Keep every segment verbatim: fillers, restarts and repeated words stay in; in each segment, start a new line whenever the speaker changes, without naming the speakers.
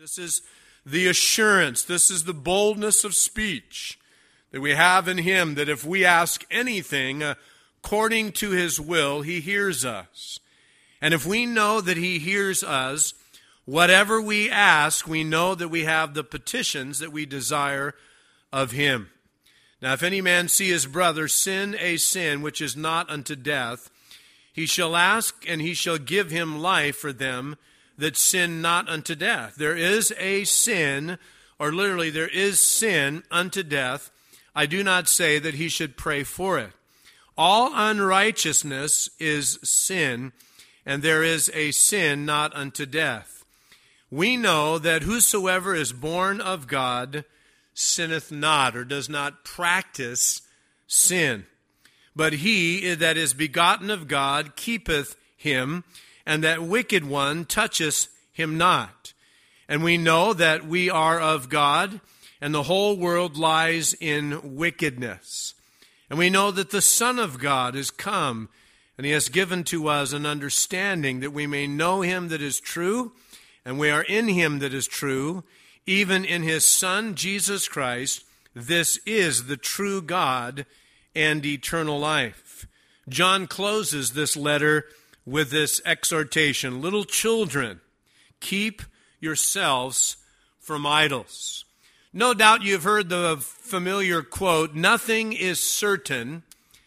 This is the assurance, this is the boldness of speech that we have in Him, that if we ask anything according to His will, He hears us. And if we know that He hears us, whatever we ask, we know that we have the petitions that we desire of Him. Now, if any man see his brother sin a sin which is not unto death, he shall ask, and He shall give him life for them that sin not unto death. There is a sin, or literally there is sin unto death. I do not say that he should pray for it. All unrighteousness is sin, and there is a sin not unto death. We know that whosoever is born of God sinneth not, or does not practice sin. But he that is begotten of God keepeth him, and that wicked one toucheth him not. And we know that we are of God, and the whole world lies in wickedness. And we know that the Son of God is come, and He has given to us an understanding that we may know Him that is true, and we are in Him that is true, even in His Son, Jesus Christ. This is the true God and eternal life. John closes this letter with this exhortation: little children, keep yourselves from idols. No doubt you've heard the familiar quote, nothing is certain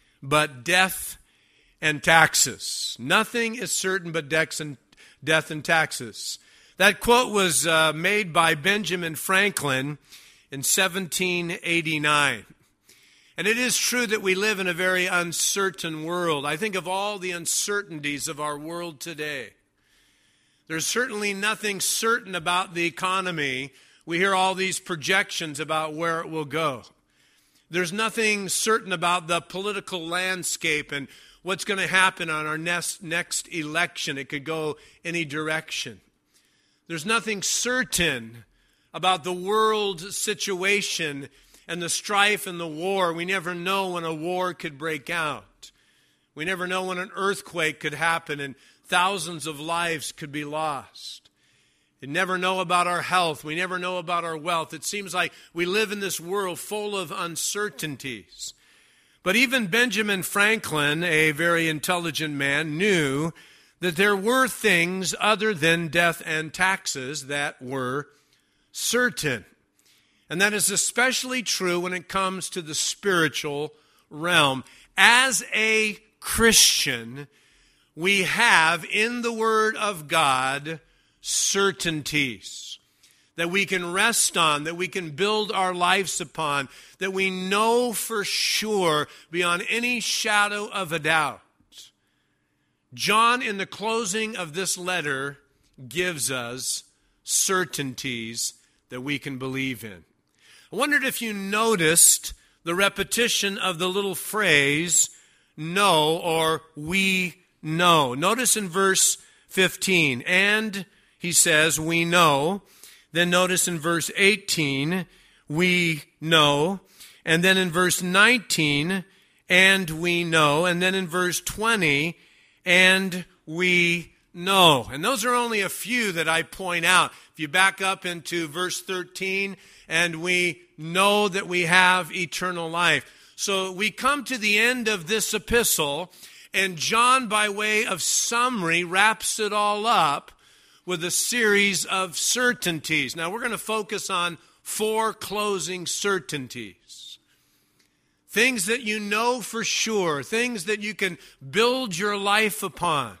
but death and taxes. Nothing is certain but death and taxes. That quote was uh, made by Benjamin Franklin in seventeen eighty-nine. And it is true that we live in a very uncertain world. I think of all the uncertainties of our world today. There's certainly nothing certain about the economy. We hear all these projections about where it will go. There's nothing certain about the political landscape and what's going to happen on our next, next election. It could go any direction. There's nothing certain about the world situation and the strife and the war. We never know when a war could break out. We never know when an earthquake could happen and thousands of lives could be lost. We never know about our health. We never know about our wealth. It seems like we live in this world full of uncertainties. But even Benjamin Franklin, a very intelligent man, knew that there were things other than death and taxes that were certain. And that is especially true when it comes to the spiritual realm. As a Christian, we have in the Word of God certainties that we can rest on, that we can build our lives upon, that we know for sure beyond any shadow of a doubt. John, in the closing of this letter, gives us certainties that we can believe in. I wondered if you noticed the repetition of the little phrase, know, or we know. Notice in verse fifteen, and he says, we know. Then notice in verse eighteen, we know. And then in verse nineteen, and we know. And then in verse twenty, and we know. And those are only a few that I point out. If you back up into verse thirteen, and we know that we have eternal life. So we come to the end of this epistle, and John, by way of summary, wraps it all up with a series of certainties. Now we're going to focus on four closing certainties. Things that you know for sure, things that you can build your life upon.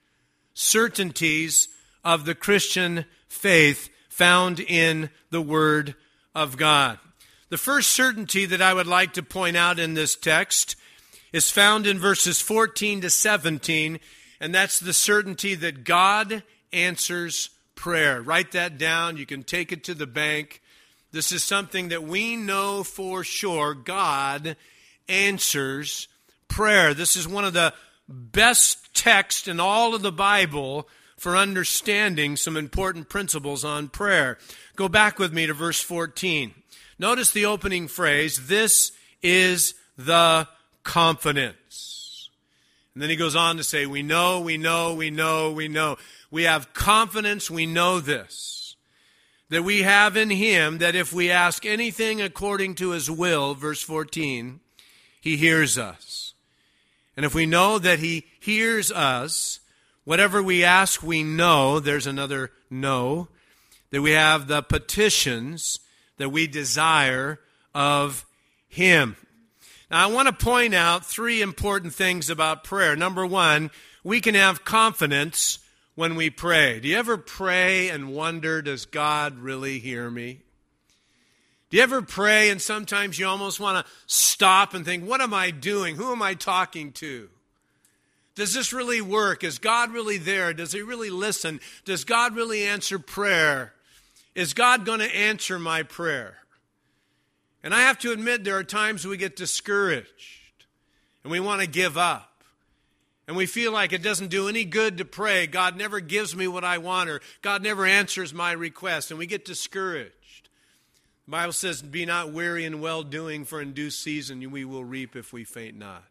Certainties of the Christian faith found in the Word of God. The first certainty that I would like to point out in this text is found in verses fourteen to seventeen, and that's the certainty that God answers prayer. Write that down. You can take it to the bank. This is something that we know for sure. God answers prayer. This is one of the best texts in all of the Bible for understanding some important principles on prayer. Go back with me to verse fourteen. Notice the opening phrase, this is the confidence. And then he goes on to say, we know, we know, we know, we know. We have confidence, we know this, that we have in him, that if we ask anything according to his will, verse fourteen, he hears us. And if we know that he hears us, whatever we ask, we know, there's another know, that we have the petitions that we desire of him. Now, I want to point out three important things about prayer. Number one, we can have confidence when we pray. Do you ever pray and wonder, does God really hear me? Do you ever pray and sometimes you almost want to stop and think, what am I doing? Who am I talking to? Does this really work? Is God really there? Does he really listen? Does God really answer prayer? Is God going to answer my prayer? And I have to admit, there are times we get discouraged and we want to give up. And we feel like it doesn't do any good to pray. God never gives me what I want, or God never answers my request. And we get discouraged. The Bible says, be not weary in well-doing, for in due season we will reap if we faint not.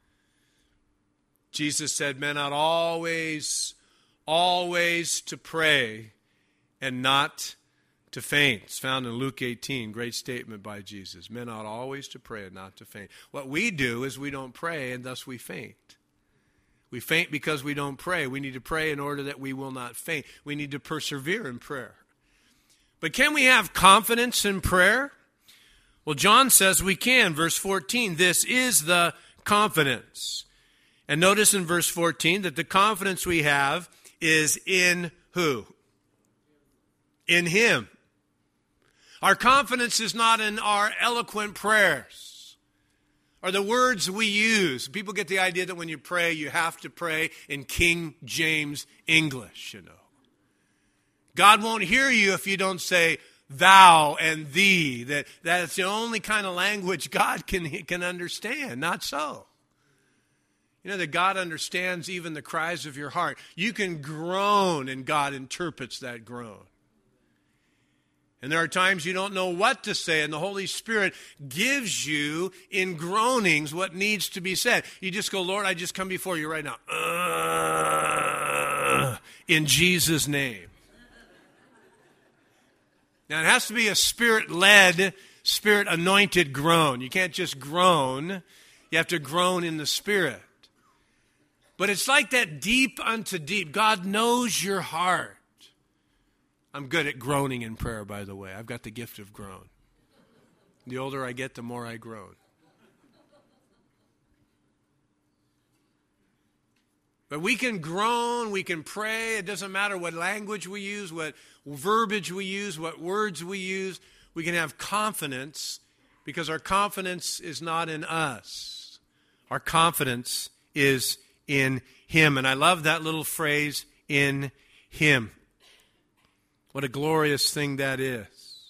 Jesus said, men ought always, always to pray and not to faint. It's found in Luke eighteen, great statement by Jesus. Men ought always to pray and not to faint. What we do is we don't pray, and thus we faint. We faint because we don't pray. We need to pray in order that we will not faint. We need to persevere in prayer. But can we have confidence in prayer? Well, John says we can. Verse fourteen, this is the confidence. And notice in verse fourteen that the confidence we have is in who? In him. Our confidence is not in our eloquent prayers or the words we use. People get the idea that when you pray, you have to pray in King James English, you know. God won't hear you if you don't say thou and thee. That, that's the only kind of language God can, can understand. Not so. You know that God understands even the cries of your heart. You can groan and God interprets that groan. And there are times you don't know what to say, and the Holy Spirit gives you in groanings what needs to be said. You just go, Lord, I just come before you right now. Uh, in Jesus' name. Now, it has to be a Spirit-led, Spirit-anointed groan. You can't just groan. You have to groan in the Spirit. But it's like that deep unto deep. God knows your heart. I'm good at groaning in prayer, by the way. I've got the gift of groan. The older I get, the more I groan. But we can groan, we can pray. It doesn't matter what language we use, what verbiage we use, what words we use. We can have confidence because our confidence is not in us. Our confidence is in him. And I love that little phrase, in him. What a glorious thing that is.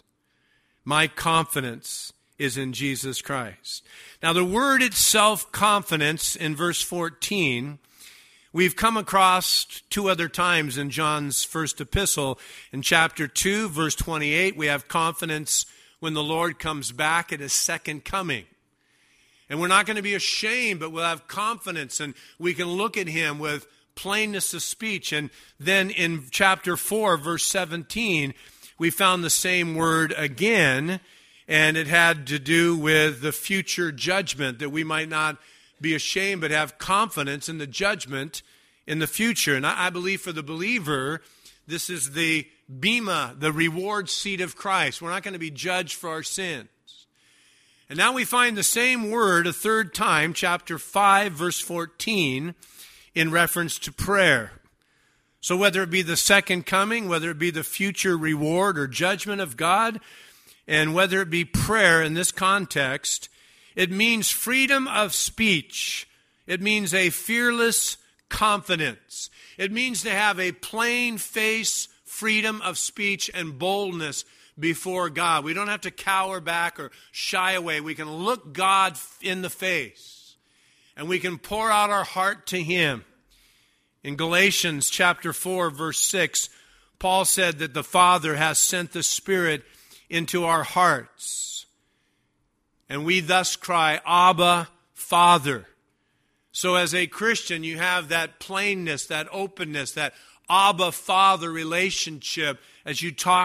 My confidence is in Jesus Christ. Now, the word itself, confidence, in verse fourteen, we've come across two other times in John's first epistle. In chapter two, verse twenty-eight, we have confidence when the Lord comes back at his second coming. And we're not going to be ashamed, but we'll have confidence, and we can look at him with plainness of speech. And then in chapter four, verse seventeen, we found the same word again, and it had to do with the future judgment, that we might not be ashamed but have confidence in the judgment in the future. And I, I believe for the believer, this is the bema, the reward seat of Christ. We're not going to be judged for our sins. And now we find the same word a third time, chapter five, verse fourteen, in reference to prayer. So whether it be the second coming, whether it be the future reward or judgment of God, and whether it be prayer in this context, it means freedom of speech. It means a fearless confidence. It means to have a plain face, freedom of speech, and boldness before God. We don't have to cower back or shy away. We can look God in the face. And we can pour out our heart to him. In Galatians chapter four, verse six, Paul said that the Father has sent the Spirit into our hearts. And we thus cry, Abba, Father. So as a Christian, you have that plainness, that openness, that Abba, Father relationship as you talk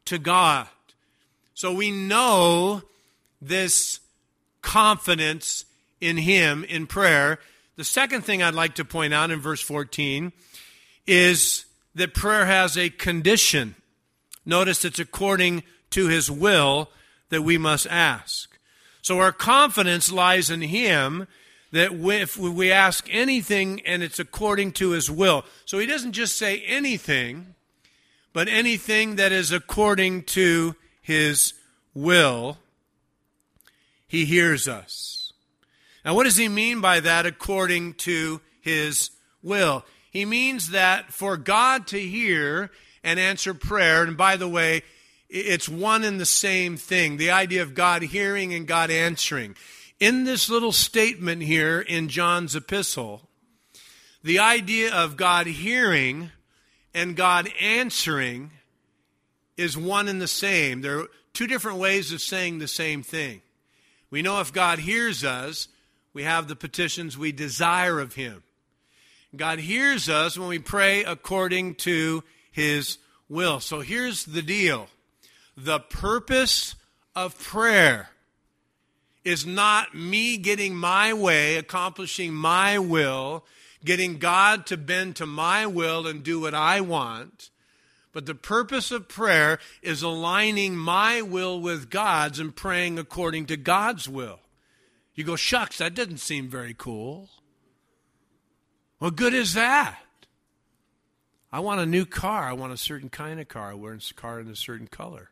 to God. So we know this confidence in Him in prayer. The second thing I'd like to point out in verse fourteen is that prayer has a condition. Notice it's according to His will that we must ask. So our confidence lies in Him, that if we ask anything and it's according to His will. So He doesn't just say anything, but anything that is according to His will, He hears us. Now what does He mean by that, according to His will? He means that for God to hear and answer prayer, and by the way, it's one and the same thing, the idea of God hearing and God answering. In this little statement here in John's epistle, the idea of God hearing and God answering is one and the same. There are two different ways of saying the same thing. We know if God hears us, we have the petitions we desire of Him. God hears us when we pray according to His will. So here's the deal. The purpose of prayer is not me getting my way, accomplishing my will, getting God to bend to my will and do what I want. But the purpose of prayer is aligning my will with God's and praying according to God's will. You go, shucks, that doesn't seem very cool. What good is that? I want a new car. I want a certain kind of car. I want a car in a certain color.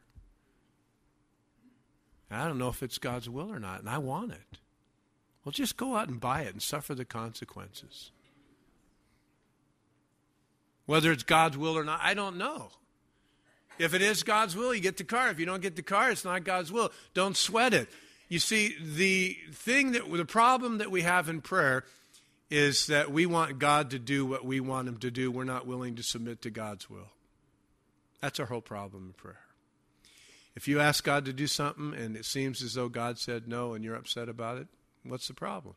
I don't know if it's God's will or not, and I want it. Well, just go out and buy it and suffer the consequences. Whether it's God's will or not, I don't know. If it is God's will, you get the car. If you don't get the car, it's not God's will. Don't sweat it. You see, the thing that the problem that we have in prayer is that we want God to do what we want Him to do. We're not willing to submit to God's will. That's our whole problem in prayer. If you ask God to do something and it seems as though God said no and you're upset about it, what's the problem?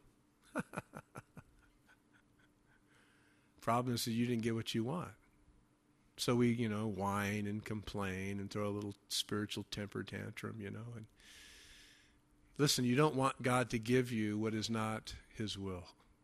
Problem is that you didn't get what you want. So we, you know, whine and complain and throw a little spiritual temper tantrum, you know. And listen, you don't want God to give you what is not His will.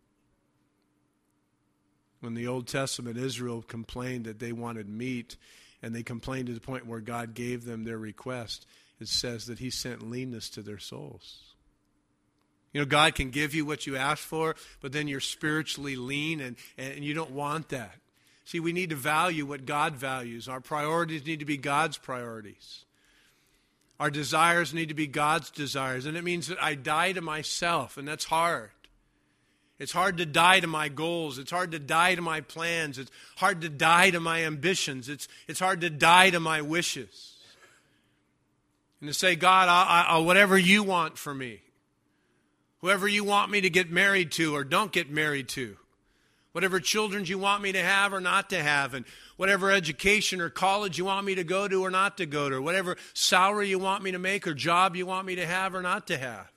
When the Old Testament, Israel complained that they wanted meat, and they complained to the point where God gave them their request, it says that He sent leanness to their souls. You know, God can give you what you ask for, but then you're spiritually lean, and, and you don't want that. See, we need to value what God values. Our priorities need to be God's priorities. Our desires need to be God's desires. And it means that I die to myself, and that's hard. It's hard to die to my goals. It's hard to die to my plans. It's hard to die to my ambitions. It's, it's hard to die to my wishes. And to say, God, I, I, whatever you want for me, whoever you want me to get married to or don't get married to, whatever children you want me to have or not to have, and whatever education or college you want me to go to or not to go to, or whatever salary you want me to make or job you want me to have or not to have.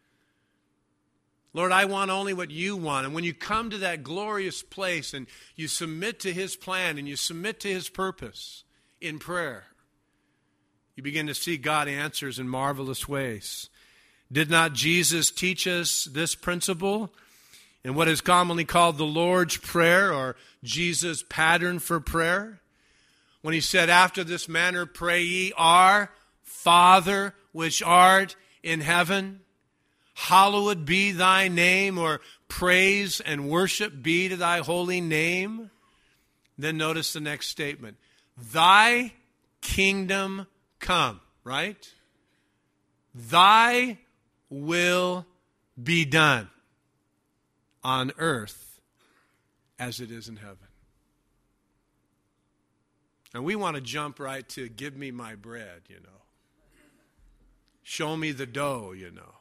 Lord, I want only what you want. And when you come to that glorious place and you submit to His plan and you submit to His purpose in prayer, you begin to see God answers in marvelous ways. Did not Jesus teach us this principle in what is commonly called the Lord's Prayer, or Jesus' pattern for prayer? When He said, after this manner pray ye, our Father which art in heaven, hallowed be thy name, or praise and worship be to thy holy name. Then notice the next statement. Thy kingdom come, right? Thy will be done on earth as it is in heaven. And we want to jump right to give me my bread, you know. Show me the dough, you know.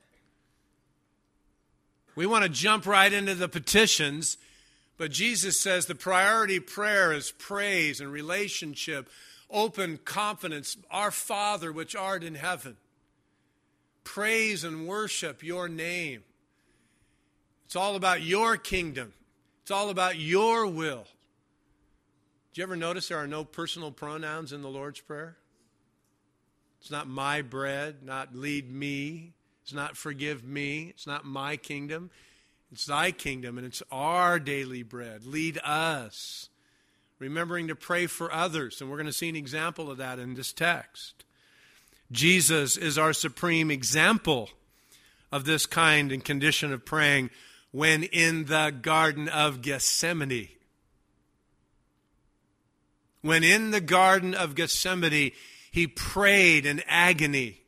We want to jump right into the petitions, but Jesus says the priority prayer is praise and relationship, open confidence. Our Father which art in heaven, praise and worship your name. It's all about your kingdom. It's all about your will. Did you ever notice there are no personal pronouns in the Lord's Prayer? It's not my bread, not lead me. It's not forgive me. It's not my kingdom. It's thy kingdom, and it's our daily bread. Lead us. Remembering to pray for others, and we're going to see an example of that in this text. Jesus is our supreme example of this kind and condition of praying when in the Garden of Gethsemane. When in the Garden of Gethsemane, he prayed in agony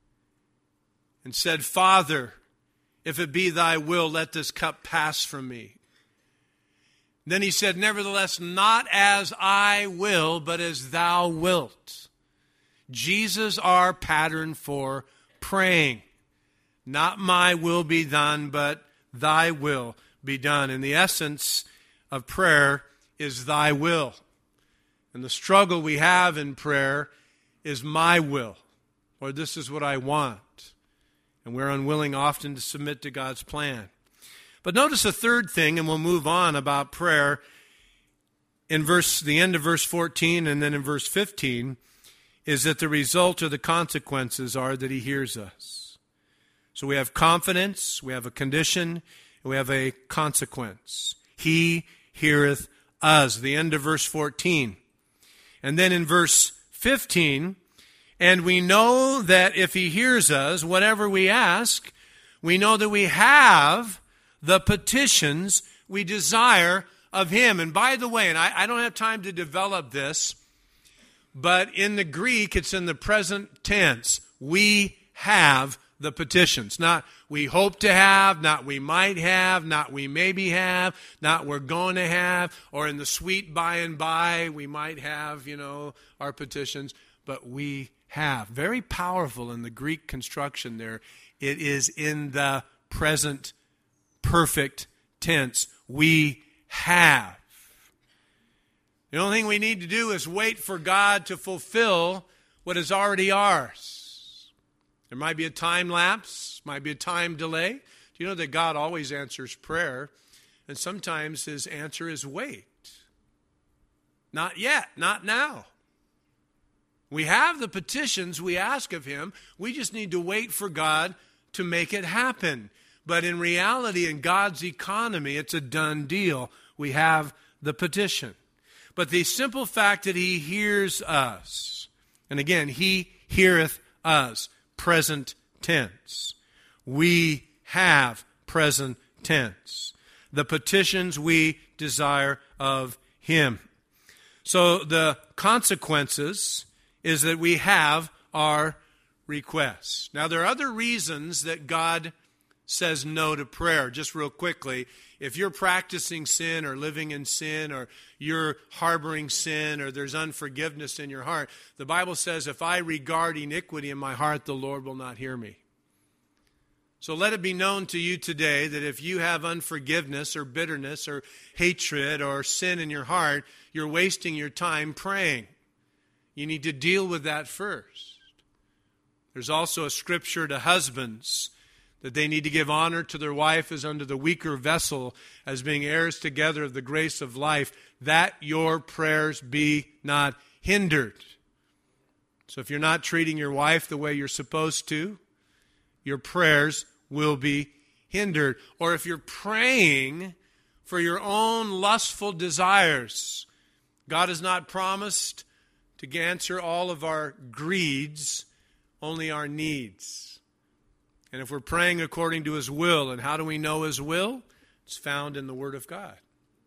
and said, Father, if it be thy will, let this cup pass from me. Then he said, nevertheless, not as I will, but as thou wilt. Jesus, our pattern for praying. Not my will be done, but thy will be done. And the essence of prayer is thy will. And the struggle we have in prayer is my will, or this is what I want. And we're unwilling often to submit to God's plan. But notice a third thing, and we'll move on about prayer in verse, the end of verse fourteen and then in verse fifteen, is that the result or the consequences are that he hears us. So we have confidence, we have a condition, and we have a consequence. He heareth us, the end of verse fourteen. And then in verse fifteen, and we know that if he hears us, whatever we ask, we know that we have the petitions we desire of him. And by the way, and I, I don't have time to develop this, but in the Greek, it's in the present tense. We have the petitions. Not we hope to have, not we might have, not we maybe have, not we're going to have, or in the sweet by and by, we might have, you know, our petitions, but we have. Very powerful in the Greek construction there. It is in the present perfect tense. We have. The only thing we need to do is wait for God to fulfill what is already ours. There might be a time lapse, might be a time delay. Do you know that God always answers prayer? And sometimes his answer is wait. Not yet, not now. We have the petitions we ask of him. We just need to wait for God to make it happen. But in reality, in God's economy, it's a done deal. We have the petition. But the simple fact that he hears us, and again, he heareth us, present tense. We have present tense. The petitions we desire of him. So the consequences is that we have our requests. Now, there are other reasons that God says no to prayer. Just real quickly, if you're practicing sin or living in sin or you're harboring sin or there's unforgiveness in your heart, the Bible says, if I regard iniquity in my heart, the Lord will not hear me. So let it be known to you today that if you have unforgiveness or bitterness or hatred or sin in your heart, you're wasting your time praying. You need to deal with that first. There's also a scripture to husbands that they need to give honor to their wife as unto the weaker vessel, as being heirs together of the grace of life, that your prayers be not hindered. So if you're not treating your wife the way you're supposed to, your prayers will be hindered. Or if you're praying for your own lustful desires, God has not promised to answer all of our greeds, only our needs. And if we're praying according to his will, and how do we know his will? It's found in the Word of God.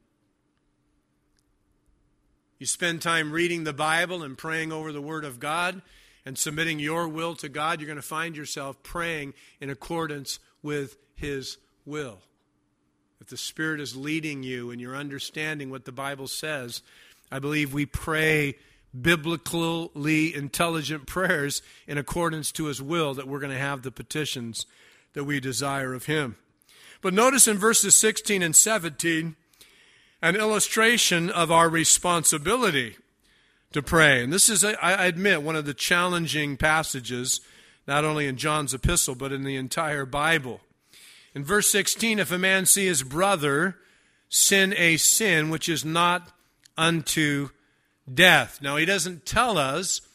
You spend time reading the Bible and praying over the Word of God and submitting your will to God, you're going to find yourself praying in accordance with his will. If the Spirit is leading you and you're understanding what the Bible says, I believe we pray biblically intelligent prayers in accordance to his will, that we're going to have the petitions that we desire of him. But notice in verses sixteen and seventeen, an illustration of our responsibility to pray. And this is, I admit, one of the challenging passages, not only in John's epistle, but in the entire Bible. In verse sixteen, if a man see his brother sin a sin which is not unto death. Now, he doesn't tell us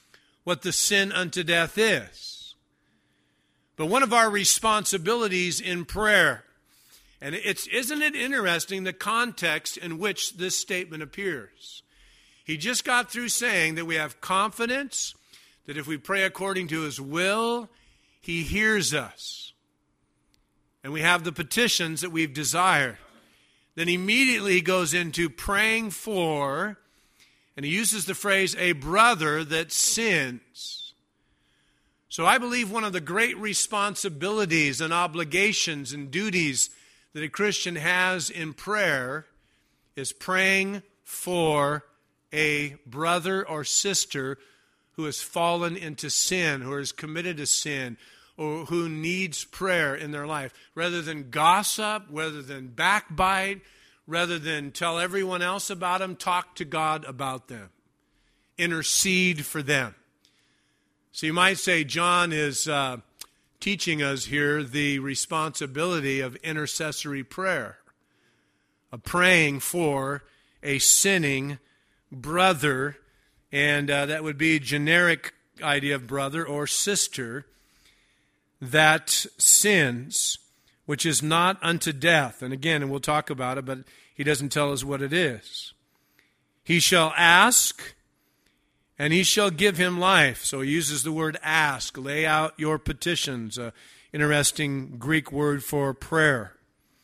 what the sin unto death is. But one of our responsibilities in prayer, and it's, isn't it interesting the context in which this statement appears? He just got through saying that we have confidence that if we pray according to his will, he hears us. And we have the petitions that we've desired. Then immediately he goes into praying for, and he uses the phrase, a brother that sins. So I believe one of the great responsibilities and obligations and duties that a Christian has in prayer is praying for a brother or sister who has fallen into sin, who has committed a sin, or who needs prayer in their life. Rather than gossip, rather than backbite, rather than tell everyone else about them, talk to God about them. Intercede for them. So you might say John is uh, teaching us here the responsibility of intercessory prayer, of praying for a sinning brother, and uh, that would be a generic idea of brother or sister that sins, which is not unto death. And again, and we'll talk about it, but he doesn't tell us what it is. He shall ask, and he shall give him life. So he uses the word ask, lay out your petitions, an interesting Greek word for prayer.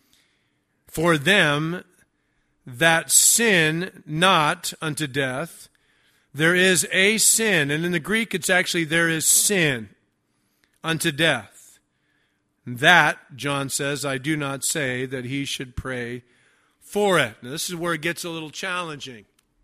For them that sin not unto death, there is a sin. And in the Greek, it's actually there is sin unto death. That, John says, I do not say that he should pray for it. Now, this is where it gets a little challenging.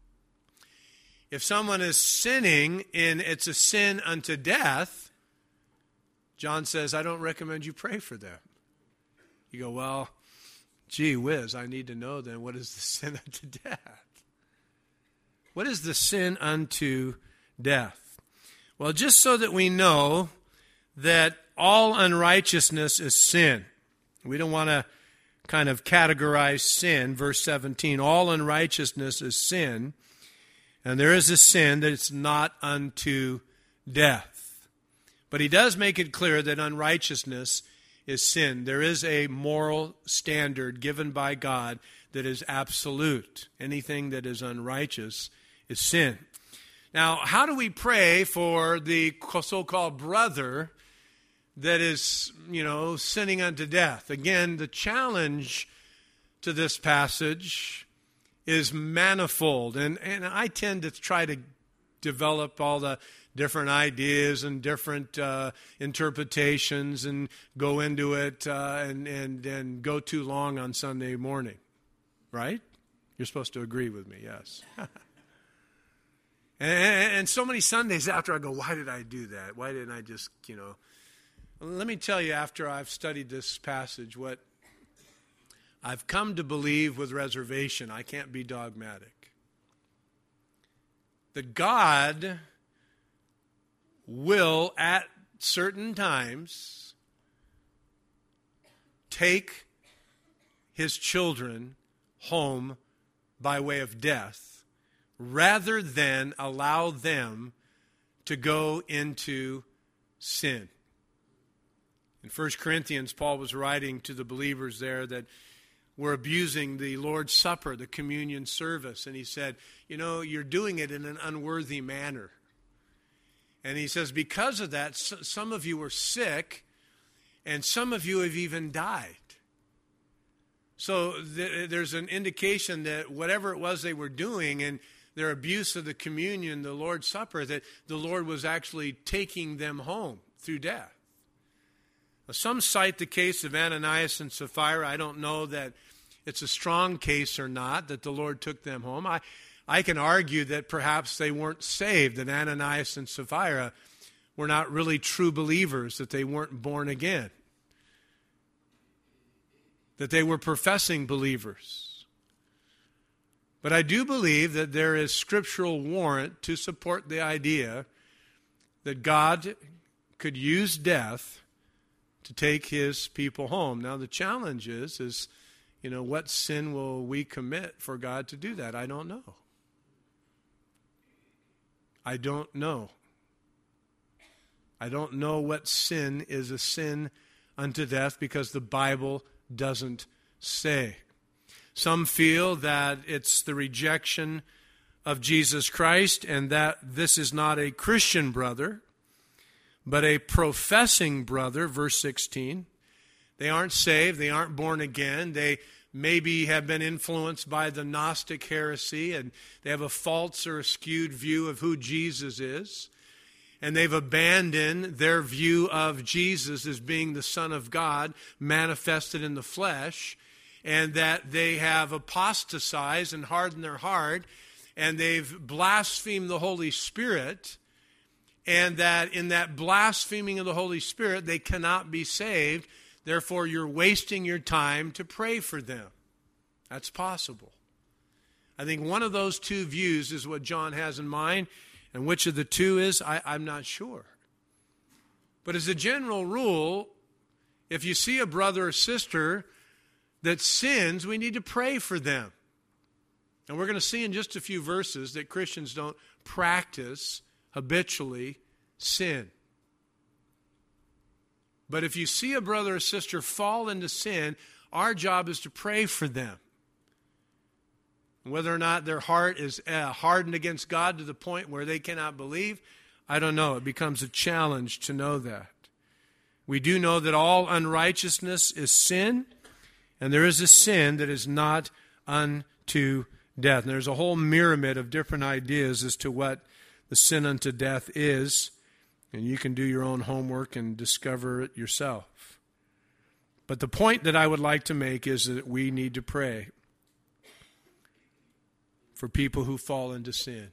If someone is sinning and it's a sin unto death, John says, I don't recommend you pray for them. You go, well, gee whiz, I need to know then, what is the sin unto death? What is the sin unto death? Well, just so that we know that all unrighteousness is sin. We don't want to kind of categorize sin. Verse seventeen, all unrighteousness is sin, and there is a sin that it's not unto death. But he does make it clear that unrighteousness is sin. There is a moral standard given by God that is absolute. Anything that is unrighteous is sin. Now, how do we pray for the so-called brother that is, you know, sinning unto death? Again, the challenge to this passage is manifold. And, and I tend to try to develop all the different ideas and different uh, interpretations and go into it uh, and, and, and go too long on Sunday morning. Right? You're supposed to agree with me, yes. and, and so many Sundays after I go, why did I do that? Why didn't I just, you know... Let me tell you, after I've studied this passage, what I've come to believe with reservation. I can't be dogmatic. That God will, at certain times, take his children home by way of death, rather than allow them to go into sin. In First Corinthians, Paul was writing to the believers there that were abusing the Lord's Supper, the communion service. And he said, you know, you're doing it in an unworthy manner. And he says, because of that, some of you were sick, and some of you have even died. So th- there's an indication that whatever it was they were doing and their abuse of the communion, the Lord's Supper, that the Lord was actually taking them home through death. Some cite the case of Ananias and Sapphira. I don't know that it's a strong case or not, that the Lord took them home. I, I can argue that perhaps they weren't saved, that Ananias and Sapphira were not really true believers, that they weren't born again, that they were professing believers. But I do believe that there is scriptural warrant to support the idea that God could use death to take his people home. Now, the challenge is, is, you know, what sin will we commit for God to do that? I don't know. I don't know. I don't know what sin is a sin unto death because the Bible doesn't say. Some feel that it's the rejection of Jesus Christ and that this is not a Christian brother, but a professing brother, verse sixteen. They aren't saved, they aren't born again, they maybe have been influenced by the Gnostic heresy and they have a false or a skewed view of who Jesus is. And they've abandoned their view of Jesus as being the Son of God manifested in the flesh, and that they have apostatized and hardened their heart, and they've blasphemed the Holy Spirit, and that in that blaspheming of the Holy Spirit, they cannot be saved. Therefore, you're wasting your time to pray for them. That's possible. I think one of those two views is what John has in mind, and which of the two is, I, I'm not sure. But as a general rule, if you see a brother or sister that sins, we need to pray for them. And we're going to see in just a few verses that Christians don't practice habitually sin. But if you see a brother or sister fall into sin, our job is to pray for them. Whether or not their heart is uh, hardened against God to the point where they cannot believe, I don't know. It becomes a challenge to know that. We do know that all unrighteousness is sin, and there is a sin that is not unto death. And there's a whole myriad of different ideas as to what the sin unto death is, and you can do your own homework and discover it yourself. But the point that I would like to make is that we need to pray for people who fall into sin.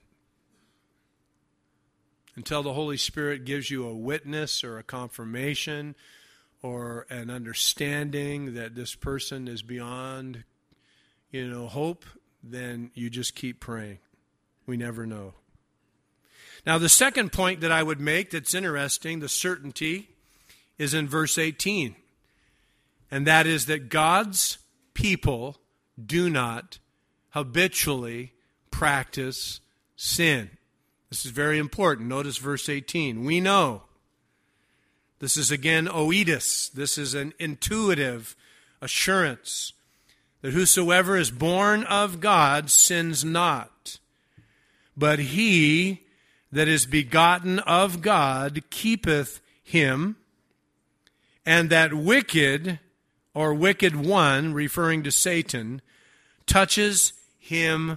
Until the Holy Spirit gives you a witness or a confirmation or an understanding that this person is beyond, you know, hope, then you just keep praying. We never know. Now, the second point that I would make that's interesting, the certainty, is in verse eighteen. And that is that God's people do not habitually practice sin. This is very important. Notice verse eighteen. We know. This is again oedus. This is an intuitive assurance that whosoever is born of God sins not. But he that is begotten of God keepeth him, and that wicked or wicked one, referring to Satan, touches him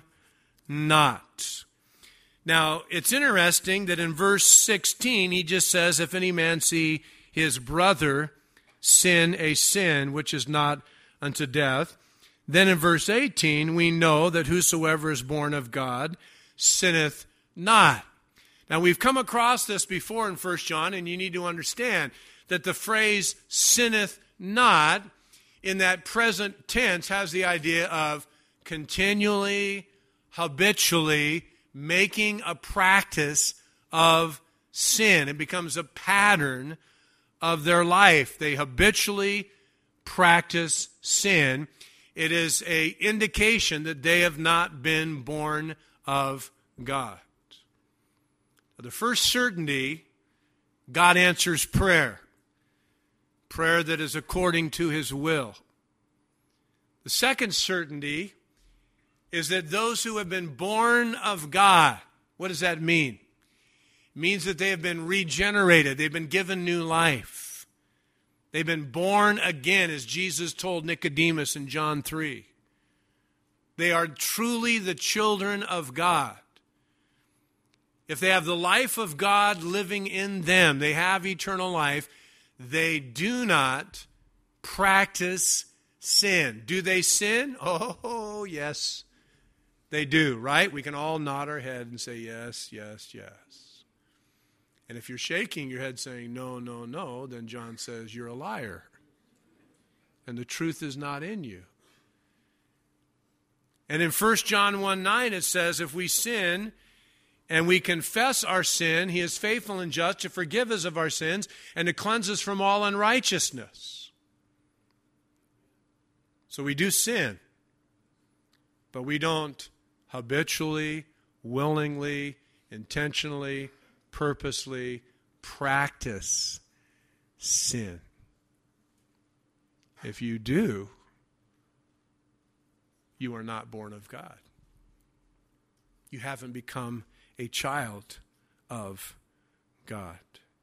not. Now, it's interesting that in verse sixteen, he just says, if any man see his brother sin a sin which is not unto death. Then in verse eighteen, we know that whosoever is born of God sinneth not. Now, we've come across this before in First John, and you need to understand that the phrase sinneth not in that present tense has the idea of continually, habitually making a practice of sin. It becomes a pattern of their life. They habitually practice sin. It is an indication that they have not been born of God. The first certainty, God answers prayer. Prayer that is according to His will. The second certainty is that those who have been born of God, what does that mean? It means that they have been regenerated. They've been given new life. They've been born again, as Jesus told Nicodemus in John three. They are truly the children of God. If they have the life of God living in them, they have eternal life. They do not practice sin. Do they sin? Oh, yes, they do, right? We can all nod our head and say yes, yes, yes. And if you're shaking your head saying no, no, no, then John says you're a liar. And the truth is not in you. And in First John one nine it says, if we sin and we confess our sin, He is faithful and just to forgive us of our sins and to cleanse us from all unrighteousness. So we do sin, but we don't habitually, willingly, intentionally, purposely practice sin. If you do, you are not born of God. You haven't become a child of God.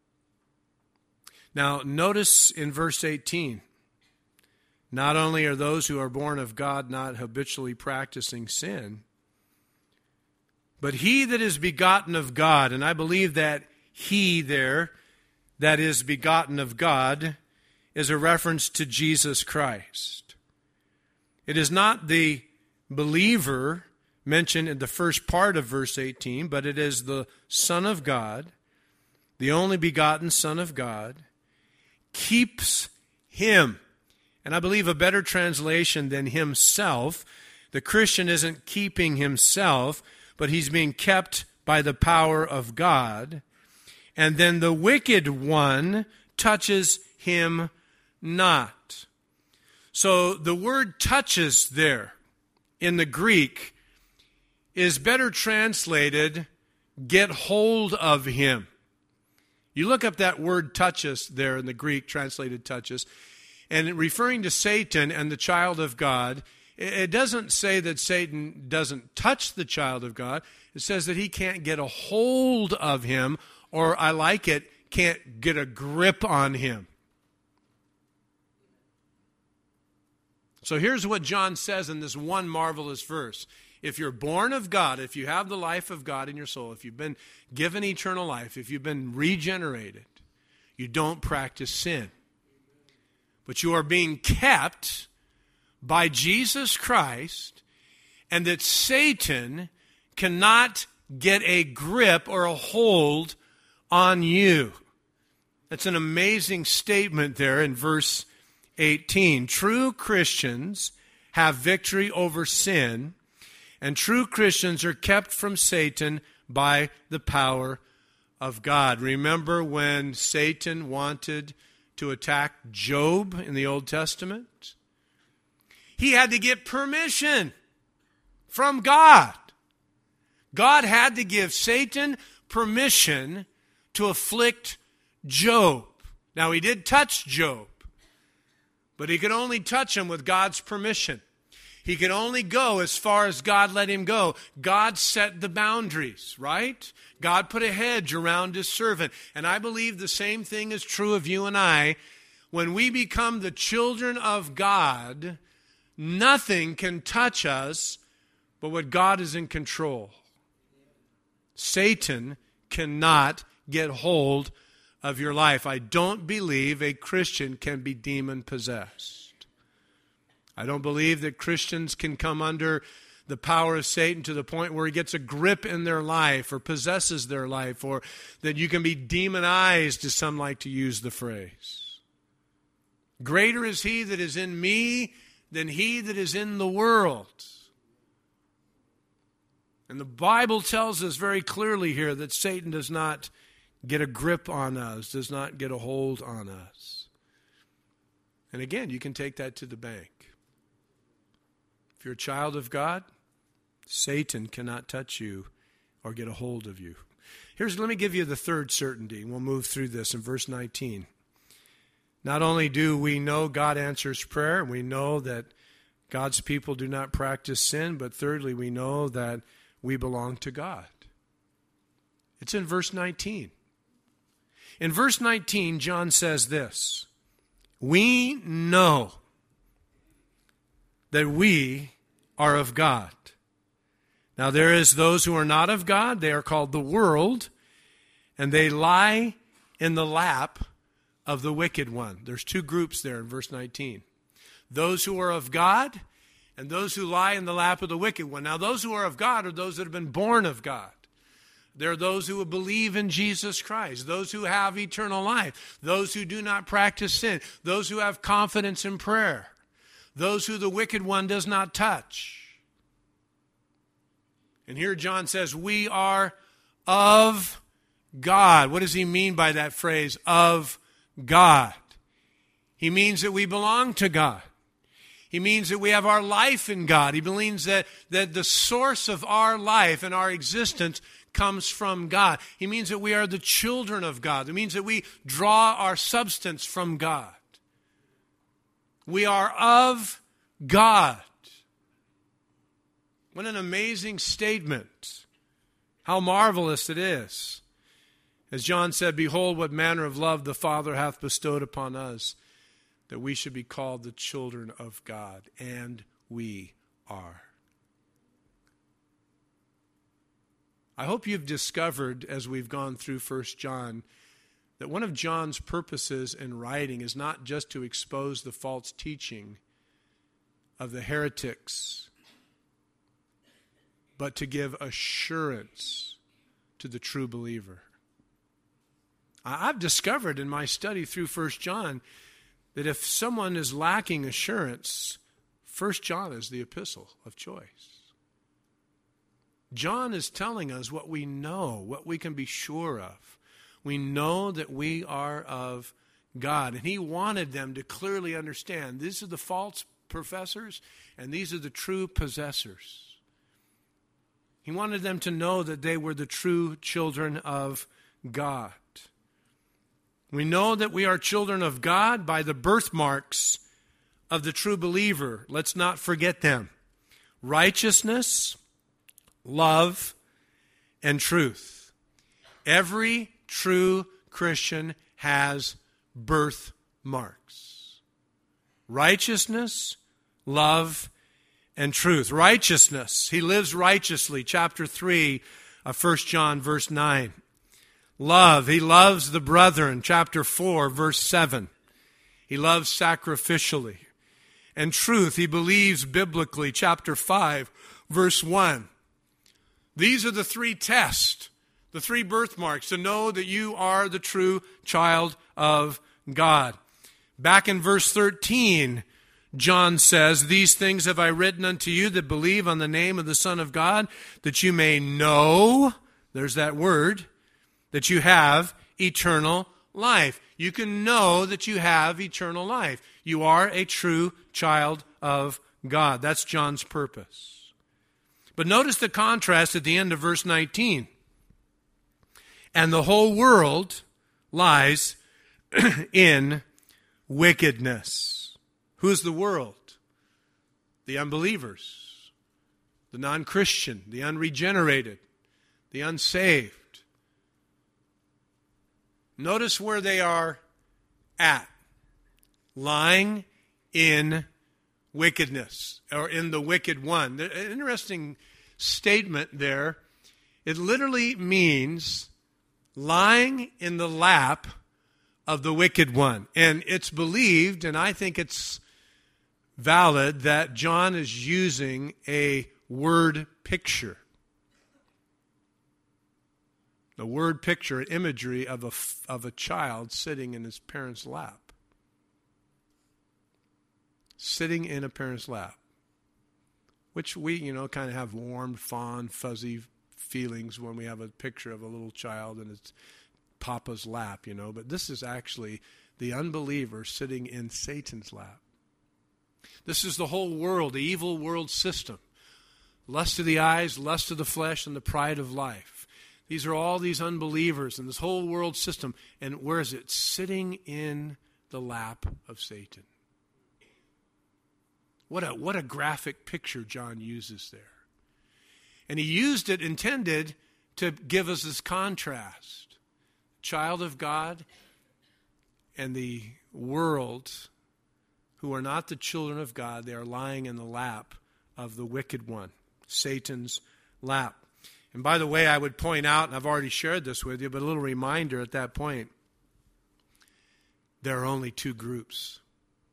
Now, notice in verse eighteen, not only are those who are born of God not habitually practicing sin, but he that is begotten of God, and I believe that he there that is begotten of God is a reference to Jesus Christ. It is not the believer mentioned in the first part of verse eighteen, but it is the Son of God, the only begotten Son of God, keeps him. And I believe a better translation than himself. The Christian isn't keeping himself, but he's being kept by the power of God. And then the wicked one touches him not. So the word touches there in the Greek is better translated, get hold of him. You look up that word touches there in the Greek, translated touches, and referring to Satan and the child of God, it doesn't say that Satan doesn't touch the child of God. It says that he can't get a hold of him, or I like it, can't get a grip on him. So here's what John says in this one marvelous verse. If you're born of God, if you have the life of God in your soul, if you've been given eternal life, if you've been regenerated, you don't practice sin. But you are being kept by Jesus Christ, and that Satan cannot get a grip or a hold on you. That's an amazing statement there in verse eighteen. True Christians have victory over sin, and true Christians are kept from Satan by the power of God. Remember when Satan wanted to attack Job in the Old Testament? He had to get permission from God. God had to give Satan permission to afflict Job. Now, he did touch Job, but he could only touch him with God's permission. He could only go as far as God let him go. God set the boundaries, right? God put a hedge around his servant. And I believe the same thing is true of you and I. When we become the children of God, nothing can touch us but what God is in control. Satan cannot get hold of your life. I don't believe a Christian can be demon-possessed. I don't believe that Christians can come under the power of Satan to the point where he gets a grip in their life or possesses their life, or that you can be demonized, as some like to use the phrase. Greater is he that is in me than he that is in the world. And the Bible tells us very clearly here that Satan does not get a grip on us, does not get a hold on us. And again, you can take that to the bank. If you're a child of God, Satan cannot touch you or get a hold of you. Here's, let me give you the third certainty. We'll move through this in verse nineteen. Not only do we know God answers prayer, and we know that God's people do not practice sin, but thirdly, we know that we belong to God. It's in verse nineteen. In verse nineteen, John says this: we know that we are of God. Now there is those who are not of God. They are called the world, and they lie in the lap of the wicked one. There's two groups there in verse nineteen. Those who are of God and those who lie in the lap of the wicked one. Now those who are of God are those that have been born of God. They're those who believe in Jesus Christ, those who have eternal life, those who do not practice sin, those who have confidence in prayer, those who the wicked one does not touch. And here John says, we are of God. What does he mean by that phrase, of God? He means that we belong to God. He means that we have our life in God. He means that, that the source of our life and our existence comes from God. He means that we are the children of God. It means that we draw our substance from God. We are of God. What an amazing statement. How marvelous it is. As John said, behold what manner of love the Father hath bestowed upon us, that we should be called the children of God. And we are. I hope you've discovered, as we've gone through First John, that one of John's purposes in writing is not just to expose the false teaching of the heretics, but to give assurance to the true believer. I've discovered in my study through First John that if someone is lacking assurance, First John is the epistle of choice. John is telling us what we know, what we can be sure of. We know that we are of God. And he wanted them to clearly understand these are the false professors and these are the true possessors. He wanted them to know that they were the true children of God. We know that we are children of God by the birthmarks of the true believer. Let's not forget them. Righteousness, love, and truth. Every true Christian has birthmarks. Righteousness, love, and truth. Righteousness. He lives righteously. Chapter three of First John, verse nine. Love. He loves the brethren. Chapter four, verse seven. He loves sacrificially. And truth. He believes biblically. Chapter five, verse one. These are the three tests, the three birthmarks to know that you are the true child of God. Back in verse thirteen, John says, these things have I written unto you that believe on the name of the Son of God, that you may know, there's that word, that you have eternal life. You can know that you have eternal life. You are a true child of God. That's John's purpose. But notice the contrast at the end of verse nineteen. And the whole world lies in wickedness. Who's the world? The unbelievers, the non-Christian, the unregenerated, the unsaved. Notice where they are at. Lying in wickedness, or in the wicked one. An interesting statement there. It literally means lying in the lap of the wicked one. And it's believed, and I think it's valid, that John is using a word picture. The word picture, an imagery of a, of a child sitting in his parent's lap. Sitting in a parent's lap. Which we, you know, kind of have warm, fond, fuzzy feelings when we have a picture of a little child in its papa's lap, you know. But this is actually the unbeliever sitting in Satan's lap. This is the whole world, the evil world system. Lust of the eyes, lust of the flesh, and the pride of life. These are all these unbelievers in this whole world system. And where is it? Sitting in the lap of Satan. What a, what a graphic picture John uses there. And he used it intended to give us this contrast. Child of God and the world who are not the children of God, they are lying in the lap of the wicked one, Satan's lap. And by the way, I would point out, and I've already shared this with you, but a little reminder at that point, there are only two groups.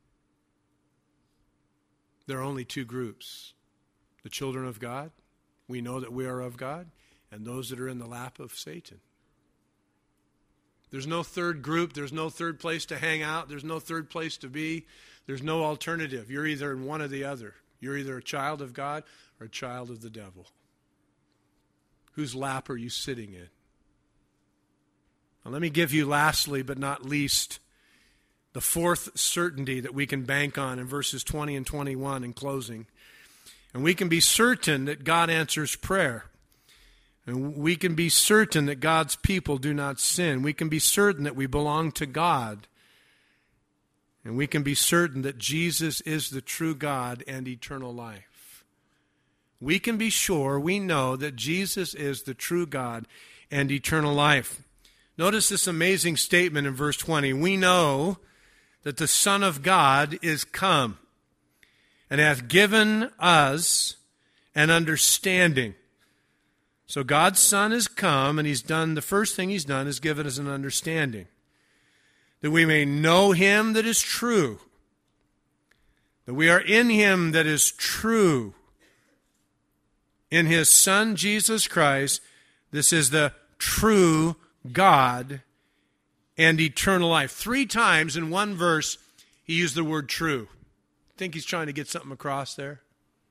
There are only two groups. The children of God, we know that we are of God, and those that are in the lap of Satan. There's no third group. There's no third place to hang out. There's no third place to be. There's no alternative. You're either in one or the other. You're either a child of God or a child of the devil. Whose lap are you sitting in? Now, let me give you lastly, but not least, the fourth certainty that we can bank on in verses twenty and twenty-one in closing. And we can be certain that God answers prayer. And we can be certain that God's people do not sin. We can be certain that we belong to God. And we can be certain that Jesus is the true God and eternal life. We can be sure, we know that Jesus is the true God and eternal life. Notice this amazing statement in verse twenty. We know that the Son of God is come and hath given us an understanding. So God's Son has come, and he's done, the first thing he's done is given us an understanding, that we may know him that is true, that we are in him that is true, in his Son Jesus Christ. This is the true God and eternal life. Three times in one verse he used the word true. Think he's trying to get something across there?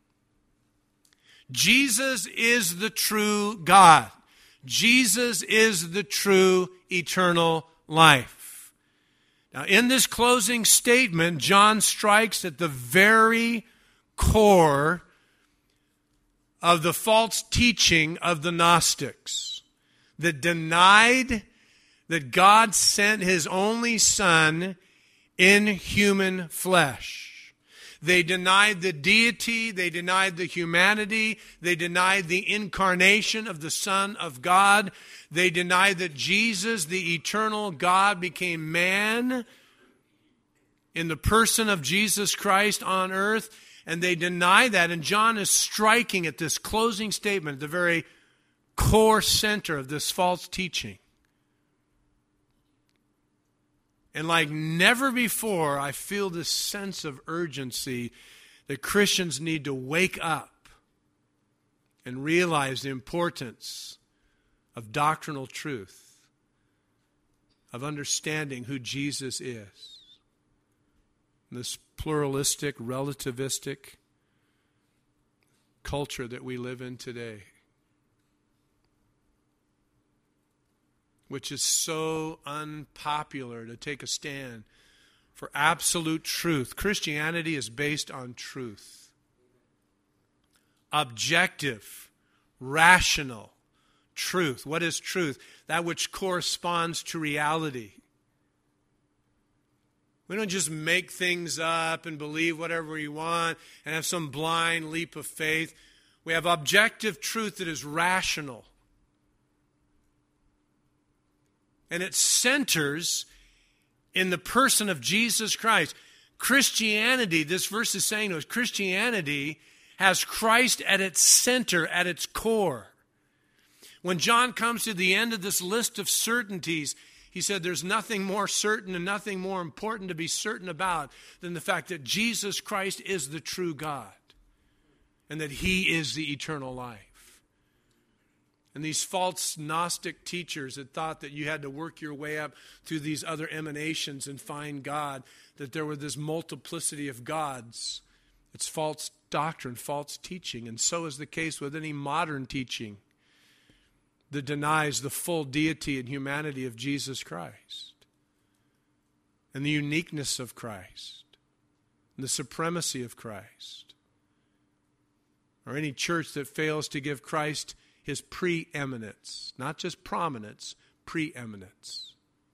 Jesus is the true God. Jesus is the true eternal life. Now, in this closing statement, John strikes at the very core of the false teaching of the Gnostics that denied that God sent his only Son in human flesh. They denied the deity, they denied the humanity, they denied the incarnation of the Son of God. They denied that Jesus, the eternal God, became man in the person of Jesus Christ on earth. And they deny that. And John is striking at this closing statement, at the very core center of this false teaching. And like never before, I feel this sense of urgency that Christians need to wake up and realize the importance of doctrinal truth, of understanding who Jesus is. This pluralistic, relativistic culture that we live in today, which is so unpopular to take a stand for absolute truth. Christianity is based on truth. Objective, rational truth. What is truth? That which corresponds to reality. We don't just make things up and believe whatever we want and have some blind leap of faith. We have objective truth that is rational. And it centers in the person of Jesus Christ. Christianity, this verse is saying to us, Christianity has Christ at its center, at its core. When John comes to the end of this list of certainties, he said there's nothing more certain and nothing more important to be certain about than the fact that Jesus Christ is the true God and that he is the eternal life. And these false Gnostic teachers that thought that you had to work your way up through these other emanations and find God, that there were this multiplicity of gods. It's false doctrine, false teaching. And so is the case with any modern teaching that denies the full deity and humanity of Jesus Christ and the uniqueness of Christ and the supremacy of Christ. Or any church that fails to give Christ his preeminence, not just prominence, preeminence.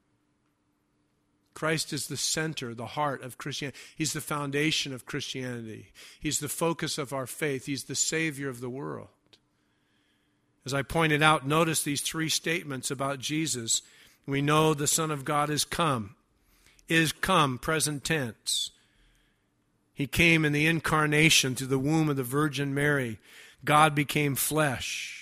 Christ is the center, the heart of Christianity. He's the foundation of Christianity. He's the focus of our faith. He's the Savior of the world. As I pointed out, notice these three statements about Jesus. We know the Son of God is come. Is come, present tense. He came in the incarnation through the womb of the Virgin Mary. God became flesh.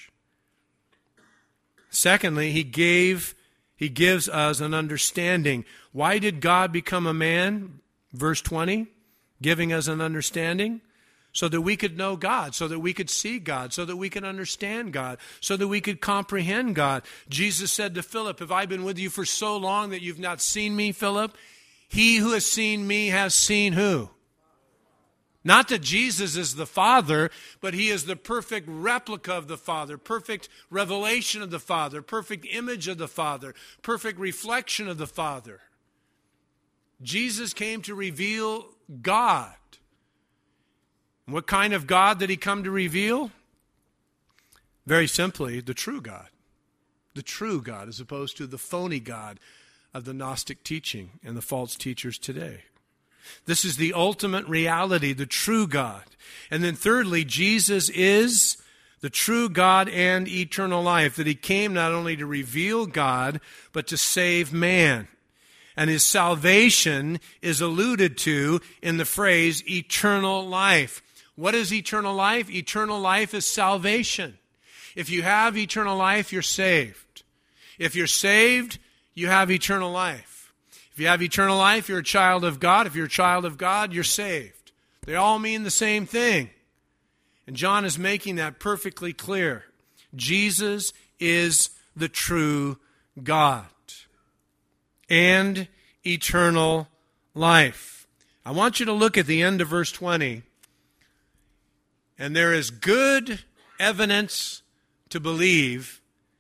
Secondly, he gave, he gives us an understanding. Why did God become a man? Verse twenty, giving us an understanding so that we could know God, so that we could see God, so that we could understand God, so that we could comprehend God. Jesus said to Philip, have I been with you for so long that you've not seen me, Philip? He who has seen me has seen who? Not that Jesus is the Father, but he is the perfect replica of the Father, perfect revelation of the Father, perfect image of the Father, perfect reflection of the Father. Jesus came to reveal God. What kind of God did he come to reveal? Very simply, the true God. The true God, as opposed to the phony God of the Gnostic teaching and the false teachers today. This is the ultimate reality, the true God. And then thirdly, Jesus is the true God and eternal life, that he came not only to reveal God, but to save man. And his salvation is alluded to in the phrase eternal life. What is eternal life? Eternal life is salvation. If you have eternal life, you're saved. If you're saved, you have eternal life. If you have eternal life, you're a child of God. If you're a child of God, you're saved. They all mean the same thing. And John is making that perfectly clear. Jesus is the true God and eternal life. I want you to look at the end of verse twenty. And there is good evidence to believe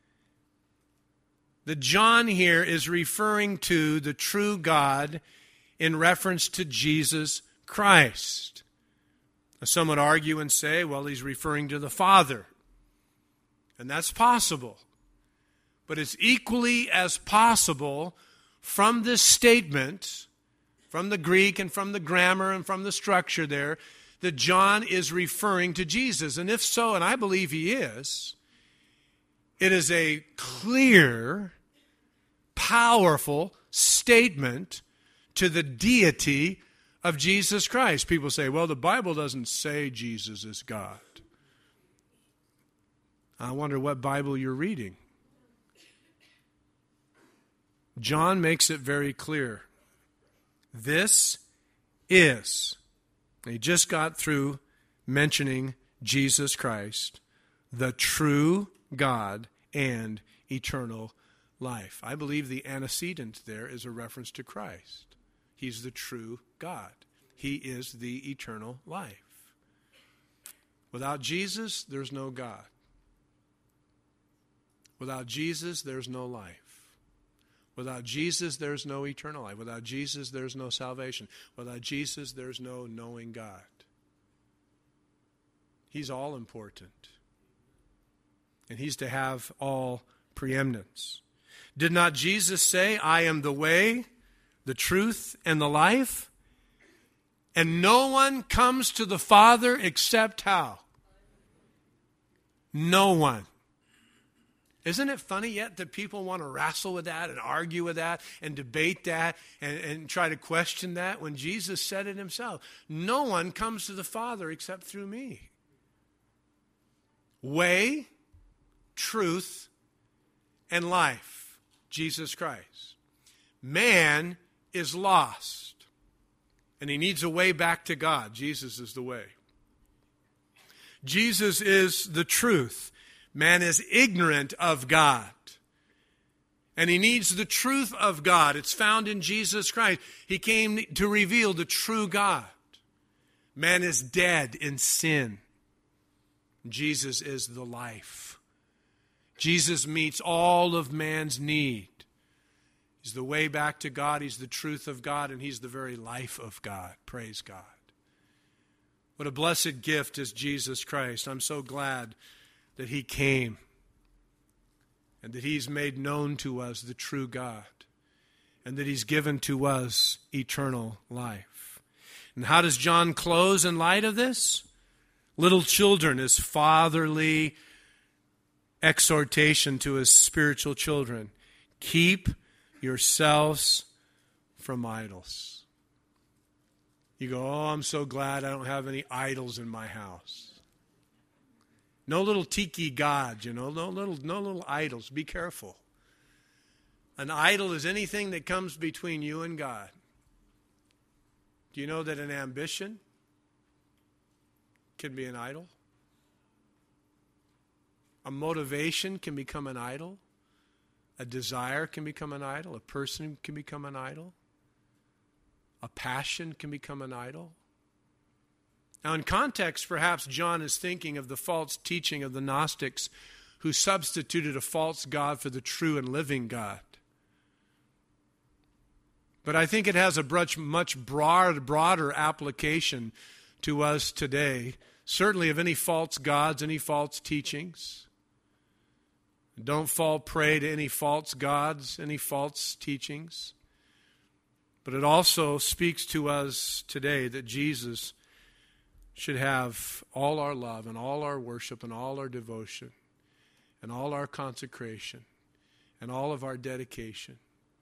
that John here is referring to the true God in reference to Jesus Christ. Some would argue and say, well, he's referring to the Father. And that's possible. But it's equally as possible from this statement, from the Greek and from the grammar and from the structure there, that John is referring to Jesus. And if so, and I believe he is, it is a clear, powerful statement to the deity of Jesus Christ. People say, well, the Bible doesn't say Jesus is God. I wonder what Bible you're reading. John makes it very clear. This is, he just got through mentioning Jesus Christ, the true God and eternal life. I believe the antecedent there is a reference to Christ. He's the true God. He is the eternal life. Without Jesus, there's no God. Without Jesus, there's no life. Without Jesus, there's no eternal life. Without Jesus, there's no salvation. Without Jesus, there's no knowing God. He's all important. And he's to have all preeminence. Did not Jesus say, I am the way, the truth, and the life? And no one comes to the Father except how? No one. Isn't it funny yet that people want to wrestle with that and argue with that and debate that and, and try to question that when Jesus said it himself? No one comes to the Father except through me. Way, truth, and life, Jesus Christ. Man is lost, and he needs a way back to God. Jesus is the way. Jesus is the truth. Man is ignorant of God, and he needs the truth of God. It's found in Jesus Christ. He came to reveal the true God. Man is dead in sin. Jesus is the life. Jesus meets all of man's need. He's the way back to God. He's the truth of God, and he's the very life of God. Praise God. What a blessed gift is Jesus Christ. I'm so glad that he came and that he's made known to us the true God and that he's given to us eternal life. And how does John close in light of this? Little children, his fatherly exhortation to his spiritual children. Keep yourselves from idols. You go, oh, I'm so glad I don't have any idols in my house. No little tiki gods, you know, no little, no little idols. Be careful. An idol is anything that comes between you and God. Do you know that an ambition can be an idol? A motivation can become an idol. A desire can become an idol. A person can become an idol. A passion can become an idol. Now, in context, perhaps John is thinking of the false teaching of the Gnostics who substituted a false God for the true and living God. But I think it has a much, much broad, broader application to us today, certainly of any false gods, any false teachings. Don't fall prey to any false gods, any false teachings. But it also speaks to us today that Jesus should have all our love and all our worship and all our devotion and all our consecration and all of our dedication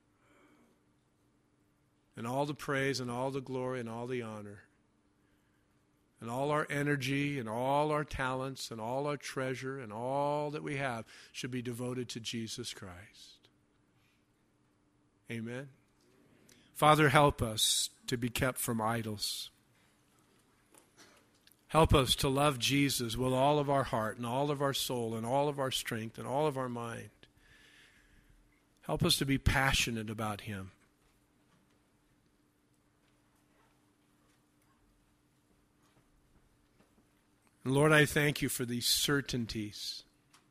and all the praise and all the glory and all the honor and all our energy and all our talents and all our treasure and all that we have should be devoted to Jesus Christ. Amen. Father, help us to be kept from idols. Help us to love Jesus with all of our heart and all of our soul and all of our strength and all of our mind. Help us to be passionate about him. And Lord, I thank you for these certainties.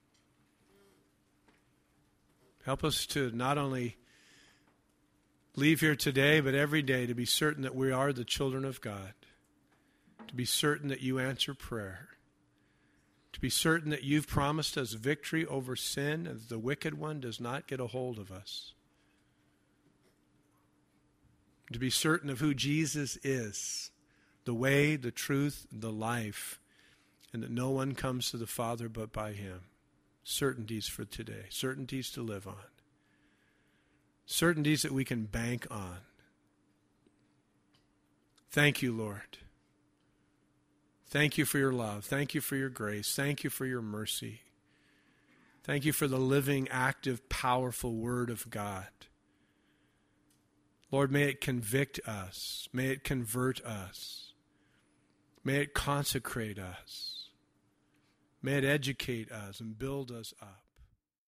Help us to not only leave here today, but every day to be certain that we are the children of God. To be certain that you answer prayer. To be certain that you've promised us victory over sin and that the wicked one does not get a hold of us. To be certain of who Jesus is, the way, the truth, the life, and that no one comes to the Father but by him. Certainties for today. Certainties to live on. Certainties that we can bank on. Thank you, Lord. Thank you for your love. Thank you for your grace. Thank you for your mercy. Thank you for the living, active, powerful Word of God. Lord, may it convict us. May it convert us. May it consecrate us. May it educate us and build us up.